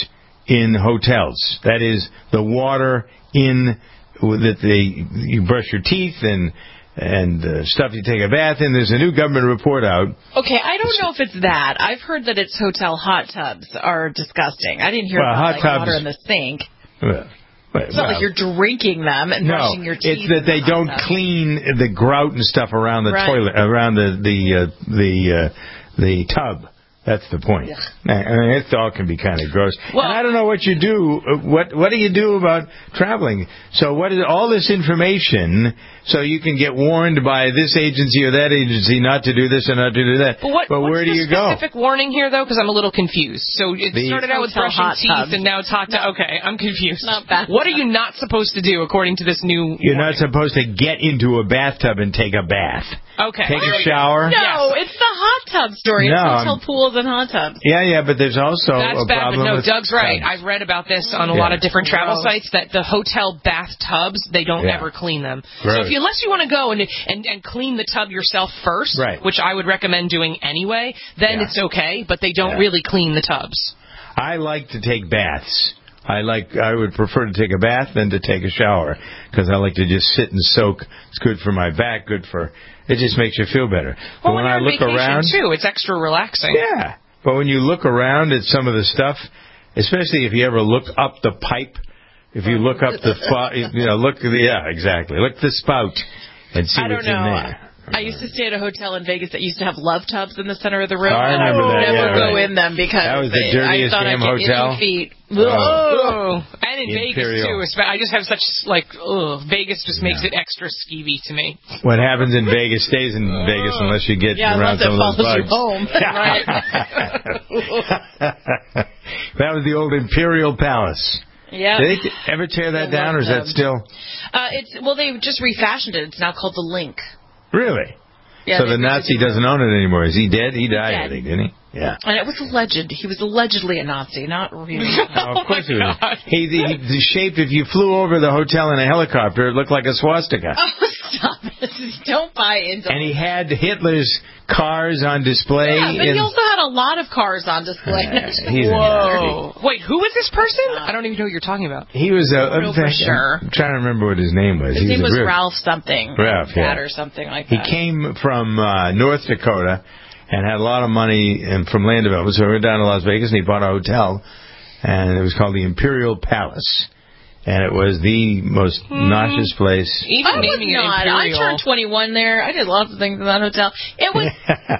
in hotels. That is, the water in that they you brush your teeth and and uh, stuff you take a bath in. There's a new government report out. Okay, I don't know if it's that. I've heard that it's hotel hot tubs are disgusting. I didn't hear well, about hot like, tubs, water in the sink. Well, well, it's not well, like you're drinking them and no, brushing your teeth. it's that they don't tub. clean the grout and stuff around the right. toilet, around the the uh, the uh, the tub. That's the point. Yeah. I mean, it all can be kind of gross. Well, and I don't know what you do. What what do you do about traveling? So what is all this information? So you can get warned by this agency or that agency not to do this or not to do that. But, what, but where what's do the you go? Specific warning here, though, because I'm a little confused. So it the started out with brushing teeth, tubs. and now it's hot tub. Okay, I'm confused. Not bad. What are you not supposed to do according to this new? You're warning? not supposed to get into a bathtub and take a bath. Okay. Take a shower. No, it's the hot tub story. No, it's hotel I'm, pools and hot tubs. Yeah, yeah, but there's also That's a bad, problem but no, with Doug's right. tubs. I've read about this on a Yeah. lot of different travel Gross. sites that the hotel bathtubs, they don't Yeah. ever clean them. Gross. So if you, unless you want to go and, and and clean the tub yourself first, right. which I would recommend doing anyway, then Yeah. it's okay, but they don't Yeah. really clean the tubs. I like to take baths. I like. I would prefer to take a bath than to take a shower because I like to just sit and soak. It's good for my back. Good for. It just makes you feel better. Well, but when, when you're I on look vacation around, too, it's extra relaxing. Yeah. But when you look around at some of the stuff, especially if you ever look up the pipe, if you look up the, you know, look, yeah, exactly, look the spout and see I don't what's know. in there. I used to stay at a hotel in Vegas that used to have love tubs in the center of the room. Oh, I and remember I would that, never yeah, go right. in them because That was the they, dirtiest I thought damn I'd get hotel. itchy feet. Oh. Oh. And in Imperial. Vegas, too. I just have such, like, ugh, Vegas just makes Yeah. it extra skeevy to me. What happens in Vegas stays in Vegas unless you get Yeah, around unless some it of those follows you bugs. home. Right. That was the old Imperial Palace. Yeah. Did they ever tear that I down, or is love that still? Uh, it's well, they just refashioned it. It's now called the Link. Really? Yeah, so they the Nazi doesn't own it anymore. Is he dead? He died, dead. I think, didn't he? Yeah. And it was alleged. He was allegedly a Nazi, not really. Oh, of course he was. He, he, he shaped, if you flew over the hotel in a helicopter, it looked like a swastika. Oh, stop it. Don't buy into And he had Hitler's cars on display. Yeah, but in, he also had a lot of cars on display. Uh, he's a Whoa. Wait, who is this person? I don't even know who you're talking about. He was a... I don't know for sure. I'm trying to remember what his name was. His he name was, was a real, Ralph something. Ralph, like that yeah. or something like He that. came from uh, North Dakota and had a lot of money and from land development. So he went down to Las Vegas and he bought a hotel, and it was called the Imperial Palace. And it was the most Hmm. nauseous place. Even I was naming it not. I Imperial. turned twenty-one there. I did lots of things in that hotel. It was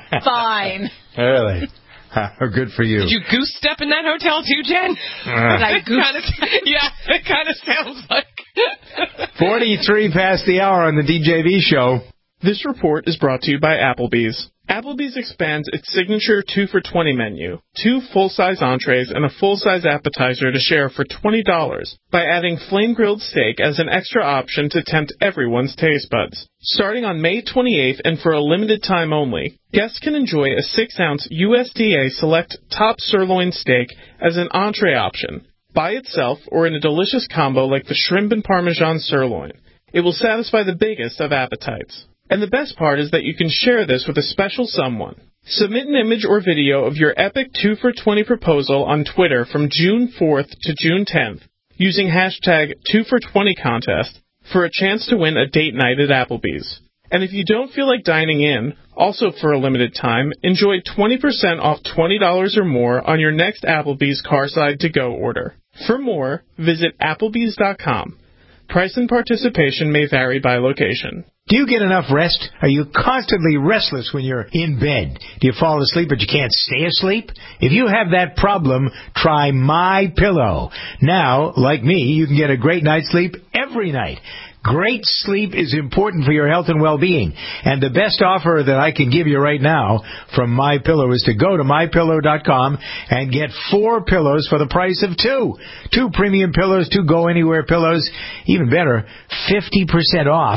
fine. Really? Good for you. Did you goose step in that hotel too, Jen? Uh. Did I goose? Kinda, yeah, it kind of sounds like. forty-three past the hour on the D J V show. This report is brought to you by Applebee's. Applebee's expands its signature two for twenty menu, two full-size entrees and a full-size appetizer to share for twenty dollars by adding flame-grilled steak as an extra option to tempt everyone's taste buds. Starting on May twenty-eighth and for a limited time only, guests can enjoy a six ounce U S D A Select Top Sirloin Steak as an entree option, by itself or in a delicious combo like the shrimp and Parmesan sirloin. It will satisfy the biggest of appetites. And the best part is that you can share this with a special someone. Submit an image or video of your epic two for twenty proposal on Twitter from June fourth to June tenth using hashtag two for twenty contest for a chance to win a date night at Applebee's. And if you don't feel like dining in, also for a limited time, enjoy twenty percent off twenty dollars or more on your next Applebee's Carside to-go order. For more, visit Applebee's dot com. Price and participation may vary by location. Do you get enough rest? Are you constantly restless when you're in bed? Do you fall asleep but you can't stay asleep? If you have that problem, try MyPillow. Now, like me, you can get a great night's sleep every night. Great sleep is important for your health and well-being. And the best offer that I can give you right now from MyPillow is to go to my pillow dot com and get four pillows for the price of two. Two premium pillows, two go-anywhere pillows. Even better, fifty percent off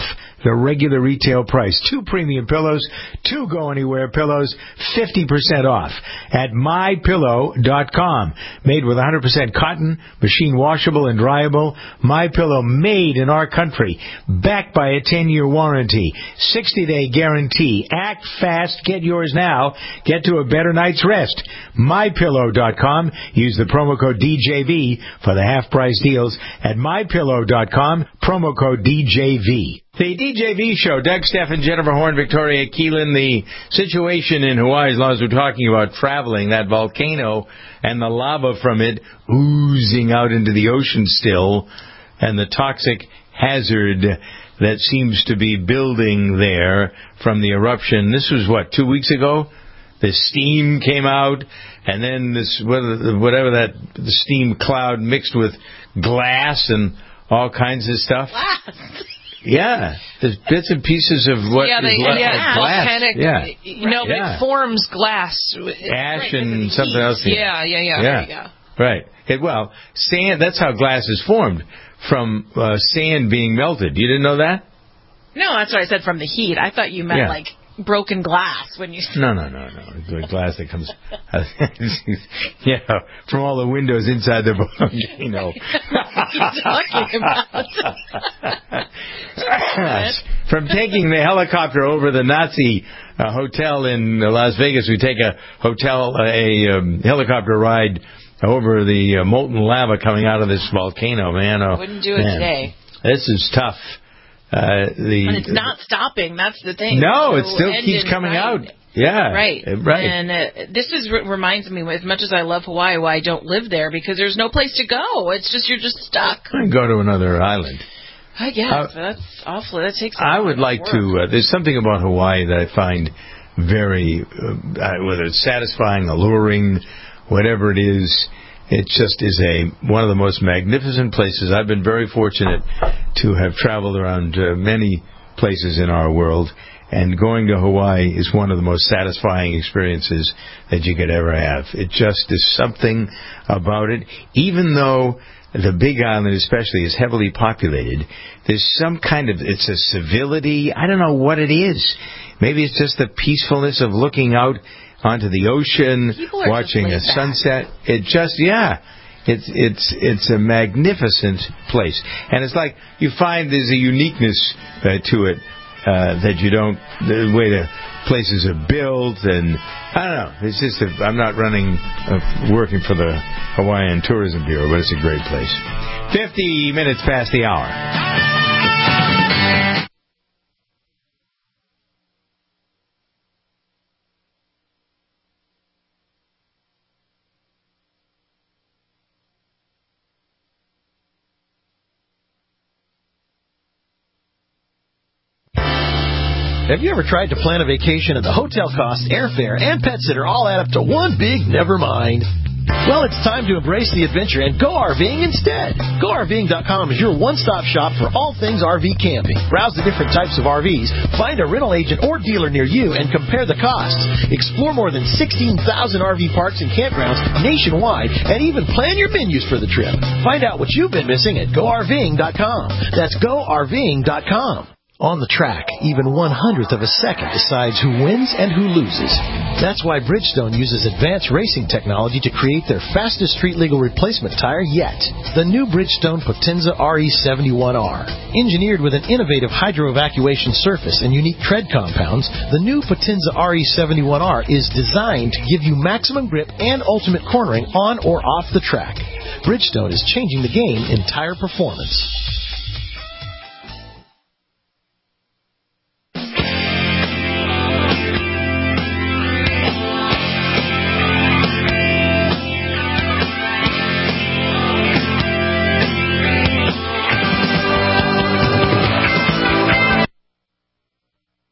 the regular retail price. Two premium pillows, two Go Anywhere pillows, fifty percent off at my pillow dot com. Made with one hundred percent cotton, machine washable and dryable. MyPillow, made in our country, backed by a ten-year warranty, sixty-day guarantee. Act fast, get yours now. Get to a better night's rest. my pillow dot com. Use the promo code D J V for the half-price deals at my pillow dot com. Promo code D J V. The D J V Show, Doug Steffen, Jennifer Horn, Victoria Keelan. The situation in Hawaii, as long as we're talking about traveling, that volcano and the lava from it oozing out into the ocean still, and the toxic hazard that seems to be building there from the eruption. This was, what, two weeks ago? The steam came out, and then this whatever that the steam cloud mixed with glass and all kinds of stuff. Glass. Yeah, there's bits and pieces of what yeah, is they, left yeah, of glass. Volcanic, yeah, you know, yeah. it forms glass. Ash and something else. Yeah, yeah, yeah. yeah. There you go. Right. It, well, sand. That's how glass is formed, from uh, sand being melted. You didn't know that? No, that's what I said, from the heat. I thought you meant Yeah. like broken glass when you. No, no, no, no. The glass that comes, yeah, from all the windows inside the volcano. talking about? From taking the helicopter over the Nazi uh, hotel in Las Vegas, we take a hotel, a um, helicopter ride over the uh, molten lava coming out of this volcano. Man, oh, wouldn't do it man. today. This is tough. Uh, the and it's not stopping. That's the thing. No, so it still keeps coming right. out. Yeah, right, right. And uh, this is reminds me, as much as I love Hawaii, why I don't live there, because there's no place to go. It's just you're just stuck. I go to another island. I guess uh, that's awful. That takes. I would like work. to. Uh, there's something about Hawaii that I find very, uh, whether it's satisfying, alluring, whatever it is. It just is a one of the most magnificent places. I've been very fortunate to have traveled around uh, many places in our world, and going to Hawaii is one of the most satisfying experiences that you could ever have. It just is something about it. Even though the Big Island especially is heavily populated, there's some kind of, it's a civility. I don't know what it is. Maybe it's just the peacefulness of looking out onto the ocean, watching a sunset. It just, yeah, it's it's it's a magnificent place, and it's like you find there's a uniqueness uh, to it uh, that you don't. The way the places are built, and I don't know. It's just a, I'm not running, uh, working for the Hawaiian Tourism Bureau, but it's a great place. Fifty minutes past the hour. Have you ever tried to plan a vacation and the hotel costs, airfare, and pet sitter all add up to one big never mind? Well, it's time to embrace the adventure and go RVing instead. Go RVing dot com is your one-stop shop for all things R V camping. Browse the different types of R Vs, find a rental agent or dealer near you, and compare the costs. Explore more than sixteen thousand R V parks and campgrounds nationwide, and even plan your menus for the trip. Find out what you've been missing at Go RVing dot com. That's Go RVing dot com. On the track, even one hundredth of a second decides who wins and who loses. That's why Bridgestone uses advanced racing technology to create their fastest street-legal replacement tire yet. The new Bridgestone Potenza R E seventy-one R. Engineered with an innovative hydro-evacuation surface and unique tread compounds, the new Potenza R E seventy-one R is designed to give you maximum grip and ultimate cornering on or off the track. Bridgestone is changing the game in tire performance. At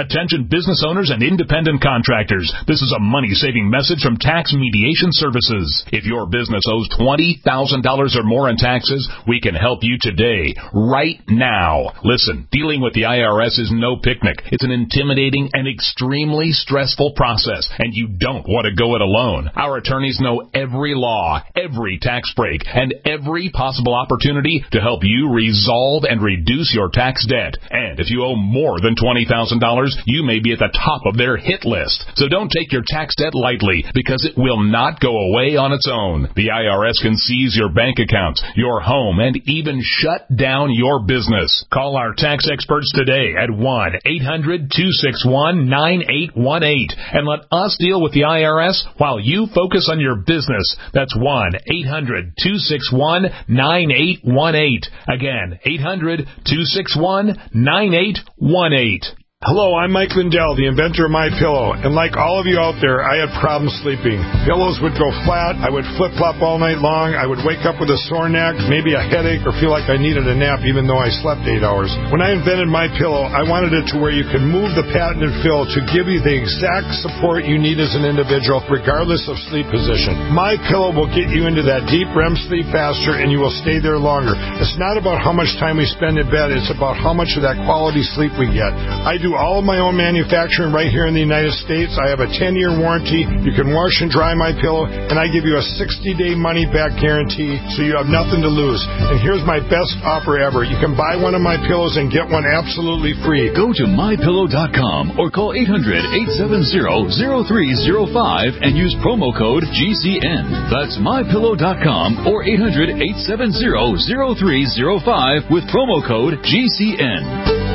Attention business owners and independent contractors. This is a money-saving message from Tax Mediation Services. If your business owes twenty thousand dollars or more in taxes, we can help you today, right now. Listen, dealing with the I R S is no picnic. It's an intimidating and extremely stressful process, and you don't want to go it alone. Our attorneys know every law, every tax break, and every possible opportunity to help you resolve and reduce your tax debt. And if you owe more than twenty thousand dollars, you may be at the top of their hit list. So don't take your tax debt lightly, because it will not go away on its own. The I R S can seize your bank accounts, your home, and even shut down your business. Call our tax experts today at one eight hundred two six one nine eight one eight and let us deal with the I R S while you focus on your business. That's one eight hundred two six one nine eight one eight. Again, eight hundred two six one nine eight one eight. Hello, I'm Mike Lindell, the inventor of MyPillow, and like all of you out there, I had problems sleeping. Pillows would go flat, I would flip-flop all night long, I would wake up with a sore neck, maybe a headache, or feel like I needed a nap even though I slept eight hours. When I invented MyPillow, I wanted it to where you could move the patented fill to give you the exact support you need as an individual, regardless of sleep position. MyPillow will get you into that deep R E M sleep faster, and you will stay there longer. It's not about how much time we spend in bed, it's about how much of that quality sleep we get. I do all of my own manufacturing right here in the United States. I have a ten-year warranty. You can wash and dry my pillow, and I give you a sixty-day money-back guarantee, so you have nothing to lose. And here's my best offer ever. You can buy one of my pillows and get one absolutely free. Go to my pillow dot com or call eight hundred eight seven zero zero three zero five and use promo code G C N. That's my pillow dot com or eight hundred eight seven zero zero three zero five with promo code G C N.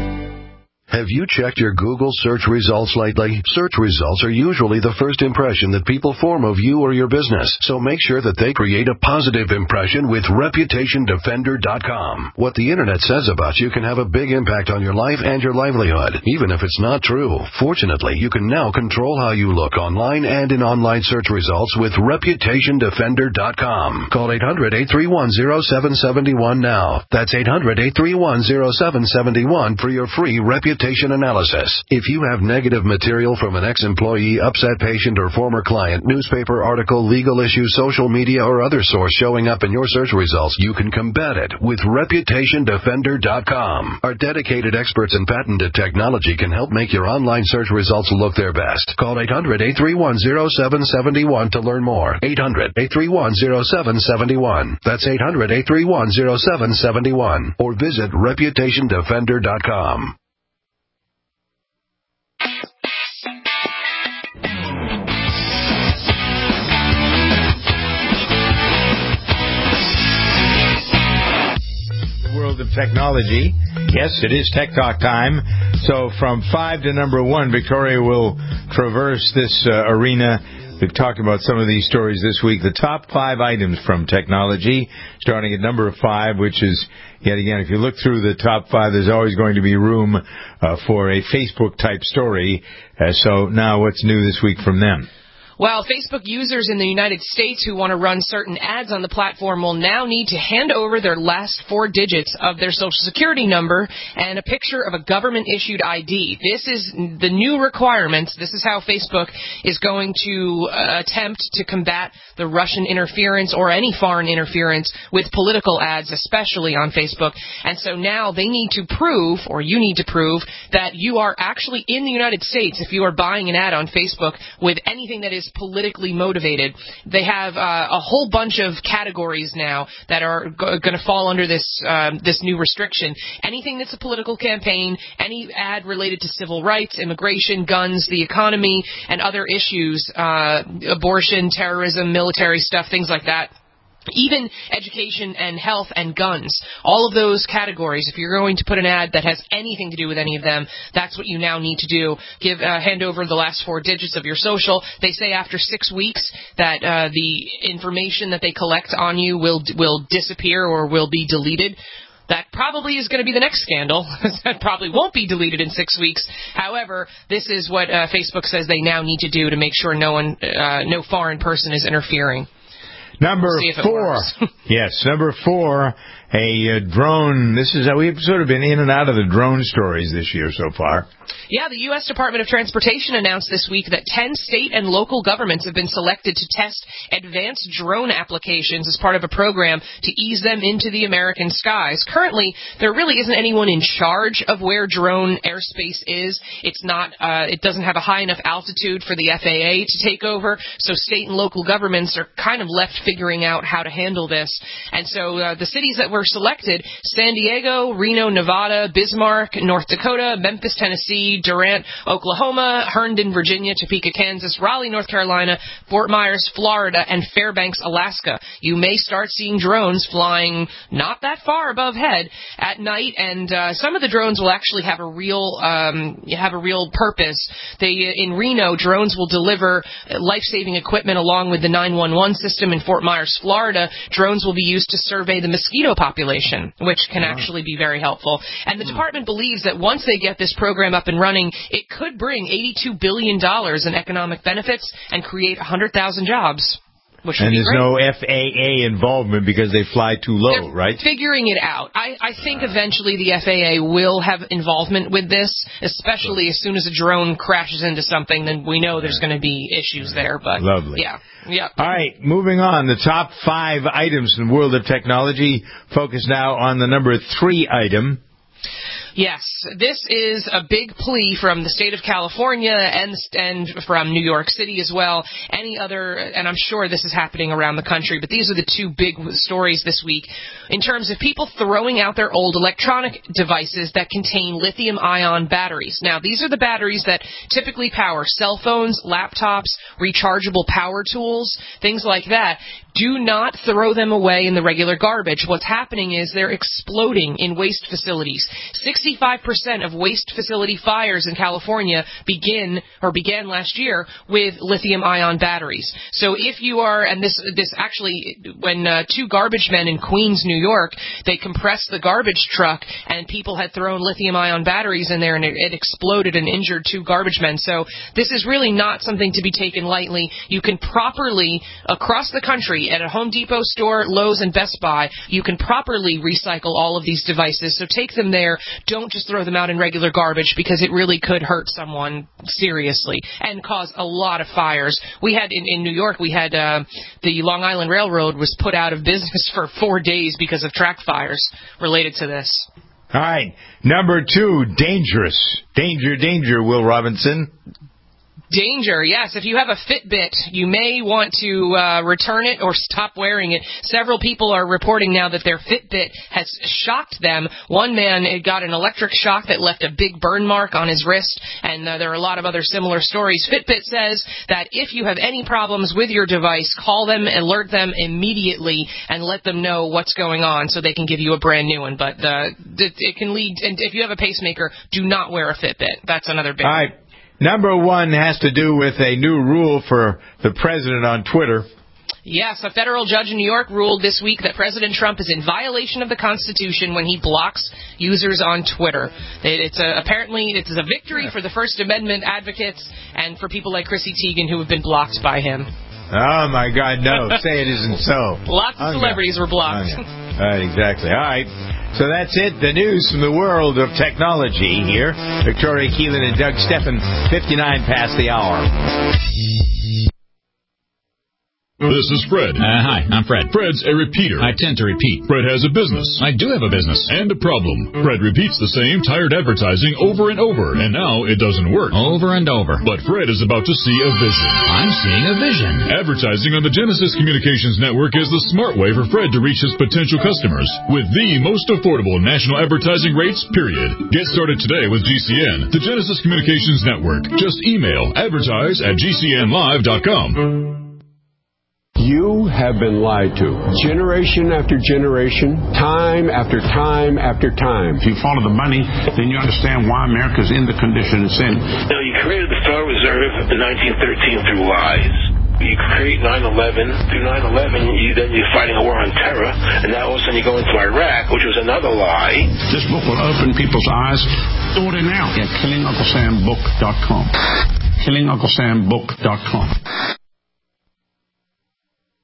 Have you checked your Google search results lately? Search results are usually the first impression that people form of you or your business, so make sure that they create a positive impression with reputation defender dot com. What the internet says about you can have a big impact on your life and your livelihood, even if it's not true. Fortunately, you can now control how you look online and in online search results with reputation defender dot com. Call eight hundred eight three one zero seven seven one now. That's eight hundred eight three one zero seven seven one for your free reputation analysis. If you have negative material from an ex-employee, upset patient, or former client, newspaper article, legal issue, social media, or other source showing up in your search results, you can combat it with reputation defender dot com. Our dedicated experts in patented technology can help make your online search results look their best. Call eight hundred eight three one zero seven seven one to learn more. eight hundred eight three one zero seven seven one. That's eight hundred eight three one zero seven seven one. Or visit reputation defender dot com. Of technology. Yes, it is Tech Talk time. So from five to number one, Victoria will traverse this uh, arena. We've talked about some of these stories this week. The top five items from technology, starting at number five, which is, yet again, if you look through the top five, there's always going to be room uh, for a Facebook-type story. Uh, so now what's new this week from them? Well, Facebook users in the United States who want to run certain ads on the platform will now need to hand over their last four digits of their Social Security number and a picture of a government-issued I D. This is the new requirements. This is how Facebook is going to uh, attempt to combat the Russian interference or any foreign interference with political ads, especially on Facebook. And so now they need to prove, or you need to prove, that you are actually in the United States if you are buying an ad on Facebook with anything that is politically motivated. They have uh, a whole bunch of categories now that are g- going to fall under this um, this new restriction. Anything that's a political campaign, any ad related to civil rights, immigration, guns, the economy, and other issues, uh, abortion, terrorism, military stuff, things like that. Even education and health and guns, all of those categories, if you're going to put an ad that has anything to do with any of them, that's what you now need to do. Give, uh, hand over the last four digits of your social. They say after six weeks that uh, the information that they collect on you will will disappear or will be deleted. That probably is going to be the next scandal. That probably won't be deleted in six weeks. However, this is what uh, Facebook says they now need to do to make sure no one, uh, no foreign person is interfering. Number we'll four. Yes, number four. a uh, drone. This is how we've sort of been in and out of the drone stories this year so far. Yeah, the U S Department of Transportation announced this week that ten state and local governments have been selected to test advanced drone applications as part of a program to ease them into the American skies. Currently, there really isn't anyone in charge of where drone airspace is. It's not, uh, it doesn't have a high enough altitude for the F A A to take over, so state and local governments are kind of left figuring out how to handle this. And so uh, the cities that were selected, San Diego, Reno, Nevada, Bismarck, North Dakota, Memphis, Tennessee, Durant, Oklahoma, Herndon, Virginia, Topeka, Kansas, Raleigh, North Carolina, Fort Myers, Florida, and Fairbanks, Alaska. You may start seeing drones flying not that far above head at night, and uh, some of the drones will actually have a real um, have a real purpose. They in Reno, drones will deliver life-saving equipment along with the nine one one system. In Fort Myers, Florida, drones will be used to survey the mosquito population, which can actually be very helpful. And the department believes that once they get this program up and running, it could bring eighty-two billion dollars in economic benefits and create one hundred thousand jobs. Which and there's great. no F A A involvement because they fly too low, They're right? Figuring it out. I, I think eventually the F A A will have involvement with this, especially sure. as soon as a drone crashes into something, then we know there's going to be issues there. But Lovely. Yeah. Yeah. All right, moving on. The top five items in the world of technology. Focus now on the number three item. Yes, this is a big plea from the state of California and and from New York City as well. Any other, and I'm sure this is happening around the country, but these are the two big stories this week in terms of people throwing out their old electronic devices that contain lithium-ion batteries. Now, these are the batteries that typically power cell phones, laptops, rechargeable power tools, things like that. Do not throw them away in the regular garbage. What's happening is they're exploding in waste facilities. sixty-five percent of waste facility fires in California begin or began last year with lithium-ion batteries. So if you are, and this this actually, when uh, two garbage men in Queens, New York, they compressed the garbage truck and people had thrown lithium-ion batteries in there and it, it exploded and injured two garbage men. So this is really not something to be taken lightly. You can properly, across the country, at a Home Depot store, Lowe's, and Best Buy, you can properly recycle all of these devices. So take them there. Don't just throw them out in regular garbage because it really could hurt someone seriously and cause a lot of fires. We had, in, in New York, we had uh, the Long Island Railroad was put out of business for four days because of track fires related to this. All right. Number two, dangerous. Danger, danger, Will Robinson. Danger, yes. If you have a Fitbit, you may want to uh, return it or stop wearing it. Several people are reporting now that their Fitbit has shocked them. One man got an electric shock that left a big burn mark on his wrist, and uh, there are a lot of other similar stories. Fitbit says that if you have any problems with your device, call them, alert them immediately, and let them know what's going on so they can give you a brand new one. But uh, it, it can lead, and if you have a pacemaker, do not wear a Fitbit. That's another big All right. Number one has to do with a new rule for the president on Twitter. Yes, a federal judge in New York ruled this week that President Trump is in violation of the Constitution when he blocks users on Twitter. It's a, apparently it's a victory for the First Amendment advocates and for people like Chrissy Teigen who have been blocked by him. Oh, my God, no. Say it isn't so. Lots of celebrities were blocked. All right, exactly. All right. So that's it. The news from the world of technology here. Victoria Keelan and Doug Steffen, fifty-nine past the hour. This is Fred. Uh, hi, I'm Fred. Fred's a repeater. I tend to repeat. Fred has a business. I do have a business. And a problem. Fred repeats the same tired advertising over and over, and now it doesn't work. Over and over. But Fred is about to see a vision. I'm seeing a vision. Advertising on the Genesis Communications Network is the smart way for Fred to reach his potential customers with the most affordable national advertising rates, period. Get started today with G C N, the Genesis Communications Network. Just email advertise at G C N live dot com. You have been lied to. Generation after generation, time after time after time. If you follow the money, then you understand why America's in the condition it's in. Now, you created the Federal Reserve in nineteen thirteen through lies. You create nine eleven. Through nine eleven, you, then you're fighting a war on terror, and now all of a sudden you go into Iraq, which was another lie. This book will open people's eyes. Order now at killing uncle sam book dot com. killing uncle sam book dot com.